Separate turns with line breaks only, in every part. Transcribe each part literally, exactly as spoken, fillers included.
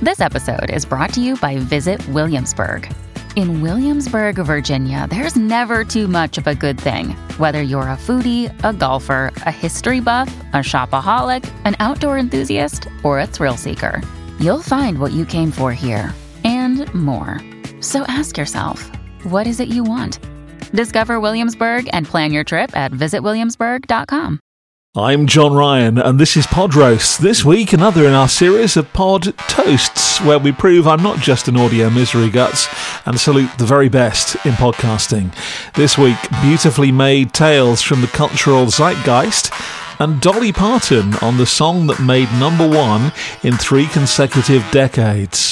This episode is brought to you by Visit Williamsburg. In Williamsburg, Virginia, there's never too much of a good thing. Whether you're a foodie, a golfer, a history buff, a shopaholic, an outdoor enthusiast, or a thrill seeker, you'll find what you came for here and more. So ask yourself, what is it you want? Discover Williamsburg and plan your trip at visit williamsburg dot com.
I'm John Ryan, and this is Pod Roast. This week, another in our series of Pod Toasts, where we prove I'm not just an audio misery guts and salute the very best in podcasting. This week, beautifully made tales from the cultural zeitgeist, and Dolly Parton on the song that made number one in three consecutive decades.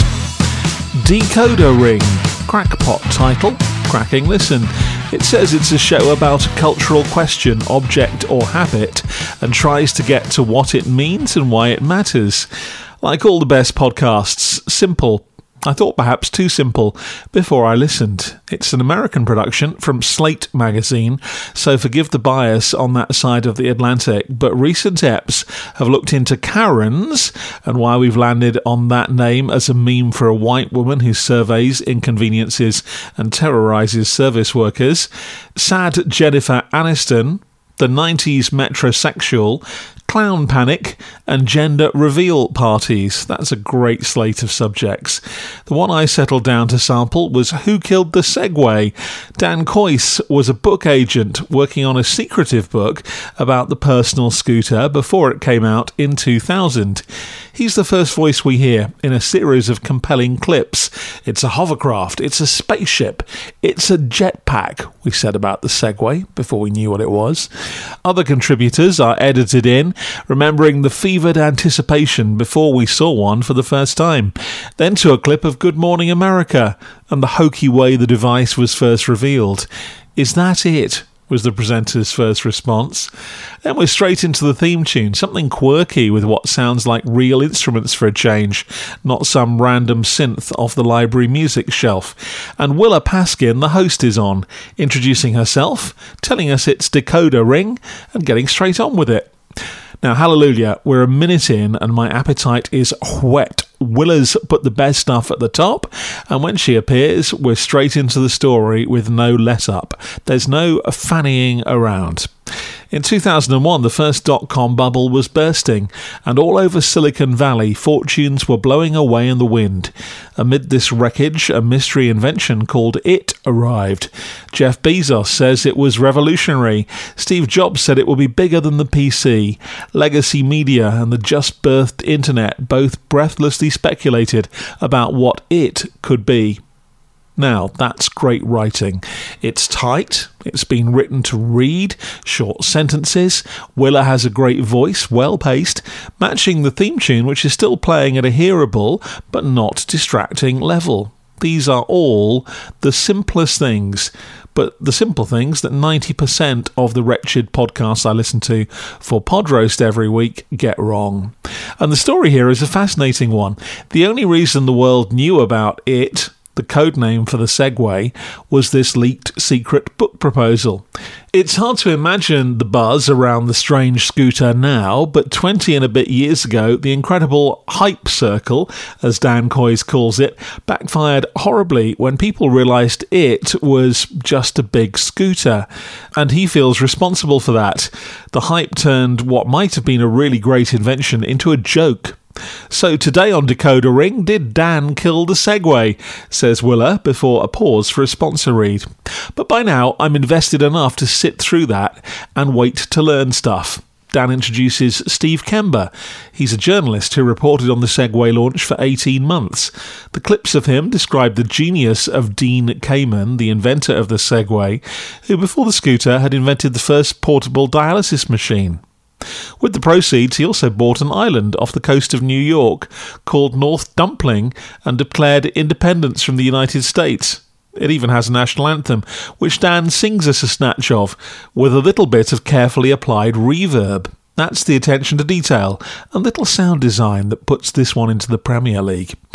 Decoder Ring, crackpot title, cracking listen. It says it's a show about a cultural question, object or habit, and tries to get to what it means and why it matters. Like all the best podcasts, simple. I thought perhaps too simple before I listened. It's an American production from Slate magazine, so forgive the bias on that side of the Atlantic, but recent eps have looked into Karens and why we've landed on that name as a meme for a white woman who surveys inconveniences and terrorizes service workers, sad Jennifer Aniston, the nineties metrosexual, clown panic, and gender reveal parties. That's a great slate of subjects. The one I settled down to sample was Who Killed the Segway? Dan Coyce was a book agent working on a secretive book about the personal scooter before it came out in two thousand. He's the first voice we hear in a series of compelling clips. It's a hovercraft, it's a spaceship, it's a jetpack, we said about the Segway before we knew what it was. Other contributors are edited in, remembering the fevered anticipation before we saw one for the first time. Then to a clip of Good Morning America and the hokey way the device was first revealed. Is that it? Was the presenter's first response. Then we're straight into the theme tune, something quirky with what sounds like real instruments for a change, not some random synth off the library music shelf. And Willa Paskin, the host, is on, introducing herself, telling us it's Decoder Ring, and getting straight on with it. Now, hallelujah, we're a minute in and my appetite is whet. Willa's put the best stuff at the top, and when she appears, we're straight into the story with no let-up. There's no fannying around. In two thousand one, the first dot-com bubble was bursting, and all over Silicon Valley, fortunes were blowing away in the wind. Amid this wreckage, a mystery invention called It arrived. Jeff Bezos says it was revolutionary. Steve Jobs said it will be bigger than the P C. Legacy media and the just-birthed internet both breathlessly speculated about what it could be. Now, that's great writing. It's tight, it's been written to read, short sentences. Willa has a great voice, well-paced, matching the theme tune, which is still playing at a hearable but not distracting level. These are all the simplest things, but the simple things that ninety percent of the wretched podcasts I listen to for Pod Roast every week get wrong. And the story here is a fascinating one. The only reason the world knew about it, the code name for the Segway, was this leaked secret book proposal. It's hard to imagine the buzz around the strange scooter now, but twenty and a bit years ago, the incredible hype circle, as Dan Coyce calls it, backfired horribly when people realised it was just a big scooter. And he feels responsible for that. The hype turned what might have been a really great invention into a joke. So today on Decoder Ring, did Dan kill the Segway? Says Willa before a pause for a sponsor read. But by now, I'm invested enough to sit through that and wait to learn stuff. Dan introduces Steve Kember. He's a journalist who reported on the Segway launch for eighteen months. The clips of him describe the genius of Dean Kamen, the inventor of the Segway, who before the scooter had invented the first portable dialysis machine. With the proceeds, he also bought an island off the coast of New York called North Dumpling and declared independence from the United States. It even has a national anthem, which Dan sings us a snatch of, with a little bit of carefully applied reverb. That's the attention to detail and little sound design that puts this one into the Premier League.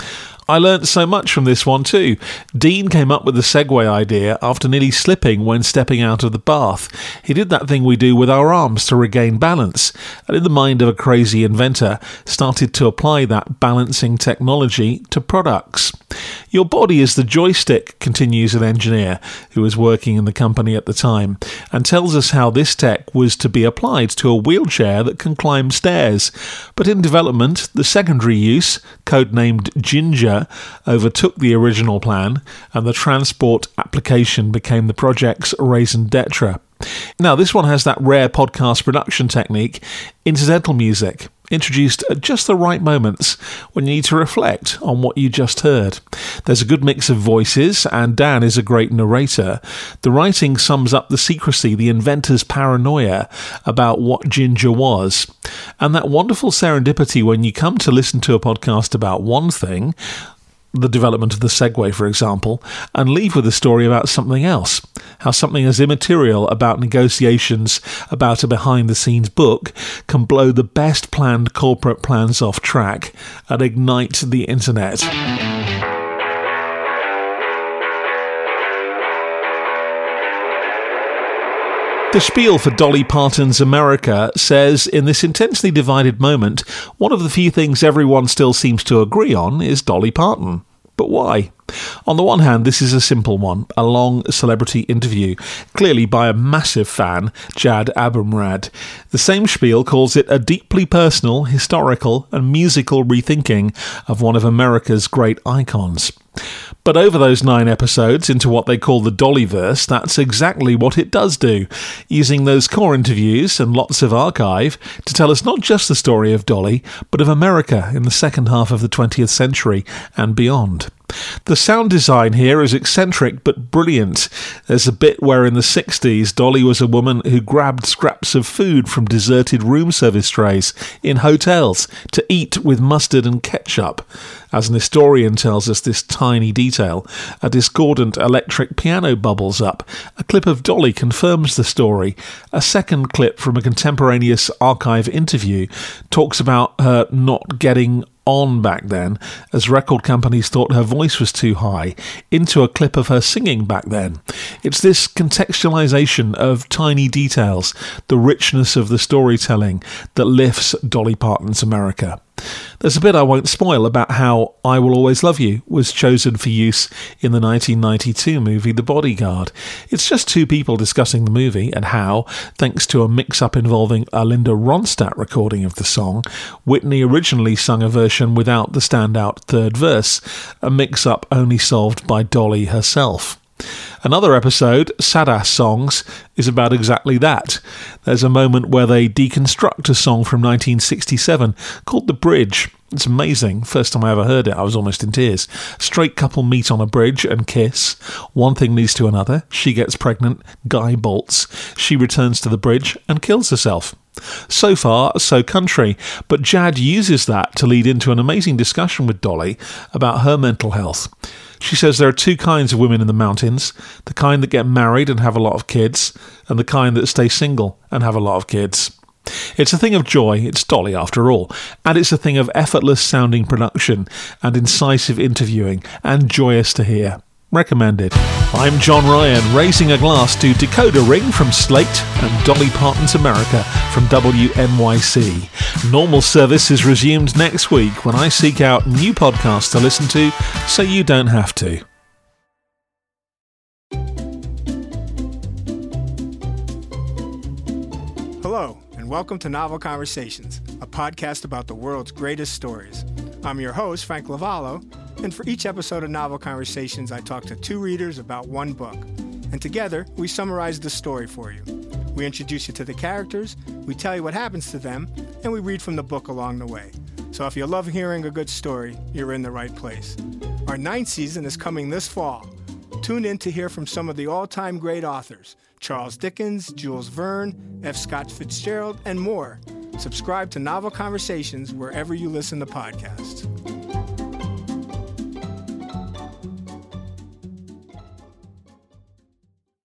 I learnt so much from this one too. Dean came up with the Segway idea after nearly slipping when stepping out of the bath. He did that thing we do with our arms to regain balance, and in the mind of a crazy inventor, started to apply that balancing technology to products. Your body is the joystick, continues an engineer who was working in the company at the time, and tells us how this tech was to be applied to a wheelchair that can climb stairs. But in development, the secondary use, codenamed Ginger, overtook the original plan, and the transport application became the project's raison d'etre. Now, this one has that rare podcast production technique, incidental music, introduced at just the right moments when you need to reflect on what you just heard. There's a good mix of voices, and Dan is a great narrator. The writing sums up the secrecy, the inventor's paranoia about what Ginger was, and that wonderful serendipity when you come to listen to a podcast about one thing, the development of the Segway, for example, and leave with a story about something else. How something as immaterial about negotiations about a behind-the-scenes book can blow the best planned corporate plans off track and ignite the internet. The spiel for Dolly Parton's America says, in this intensely divided moment, one of the few things everyone still seems to agree on is Dolly Parton. But why? On the one hand, this is a simple one, a long celebrity interview, clearly by a massive fan, Jad Abumrad. The same spiel calls it a deeply personal, historical and musical rethinking of one of America's great icons. But over those nine episodes into what they call the Dollyverse, that's exactly what it does do, using those core interviews and lots of archive to tell us not just the story of Dolly, but of America in the second half of the twentieth century and beyond. The sound design here is eccentric but brilliant. There's a bit where in the sixties Dolly was a woman who grabbed scraps of food from deserted room service trays in hotels to eat with mustard and ketchup. As an historian tells us this tiny detail, a discordant electric piano bubbles up. A clip of Dolly confirms the story. A second clip from a contemporaneous archive interview talks about her not getting on back then, as record companies thought her voice was too high, into a clip of her singing back then. It's this contextualization of tiny details, the richness of the storytelling, that lifts Dolly Parton's America. There's a bit I won't spoil about how I Will Always Love You was chosen for use in the nineteen ninety-two movie The Bodyguard. It's just two people discussing the movie and how, thanks to a mix-up involving a Linda Ronstadt recording of the song, Whitney originally sung a version without the standout third verse, a mix-up only solved by Dolly herself. Another episode, Sad Ass Songs, is about exactly that. There's a moment where they deconstruct a song from nineteen sixty-seven called The Bridge. It's amazing. First time I ever heard it, I was almost in tears. Straight couple meet on a bridge and kiss. One thing leads to another. She gets pregnant. Guy bolts. She returns to the bridge and kills herself. So far, so country, but Jad uses that to lead into an amazing discussion with Dolly about her mental health. She says there are two kinds of women in the mountains, the kind that get married and have a lot of kids, and the kind that stay single and have a lot of kids. It's a thing of joy, it's Dolly after all, and it's a thing of effortless sounding production and incisive interviewing, and joyous to hear. Recommended. I'm John Ryan, raising a glass to Decoder Ring from Slate and Dolly Parton's America from W N Y C. Normal service is resumed next week when I seek out new podcasts to listen to so you don't have to.
Hello, and welcome to Novel Conversations, a podcast about the world's greatest stories. I'm your host, Frank Lavallo, and for each episode of Novel Conversations, I talk to two readers about one book. And together, we summarize the story for you. We introduce you to the characters, we tell you what happens to them, and we read from the book along the way. So if you love hearing a good story, you're in the right place. Our ninth season is coming this fall. Tune in to hear from some of the all-time great authors, Charles Dickens, Jules Verne, F. Scott Fitzgerald, and more. Subscribe to Novel Conversations wherever you listen to podcasts.